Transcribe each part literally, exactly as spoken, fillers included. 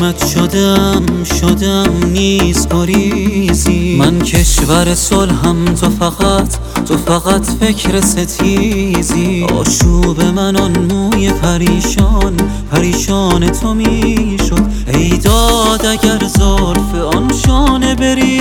چشمت شدم شدم نیز گریزی. من کشور صلحم، تو فقط تو فقط فکر ستیزی. آشوب من آن موی پریشان پریشان تو میشد. ای داد اگر زلف آن شانه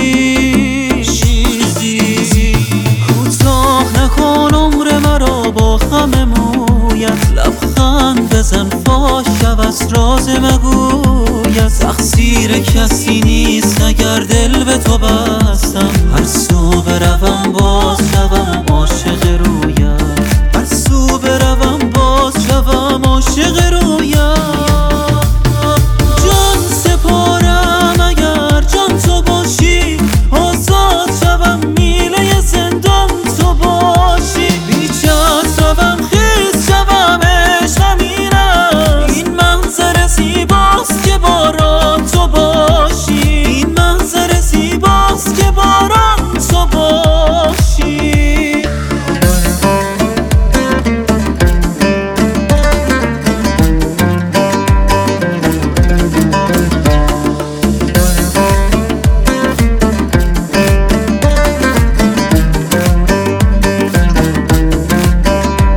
بریزی. کوتاه نکن عمر مرا با خم مویت، لبخند بزن فاش شب از راز مگویت. تقصیر کسی نیست اگر دل به تو بستم، هر سو بروم باز شوم عاشق رویت. هر سو بروم باز شوم عاشق رویت. جان سپارم اگر جان تو باشی، آزاد شوم میله زندان تو باشی. بیچت روم خیز شوم عشقم اینم، این منظر زیباست که باران تو باشی. این منظر زیباست که باران تو باشی.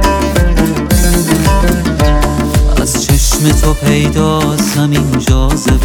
تو پیدا زمین جاذبه